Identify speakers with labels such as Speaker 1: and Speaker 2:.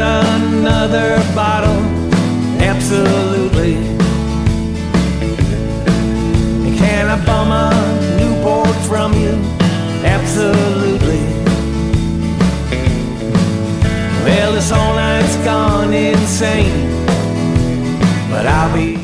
Speaker 1: another bottle? Absolutely. Can I bum a Newport from you? Absolutely. Well, this whole night's gone insane, but I'll be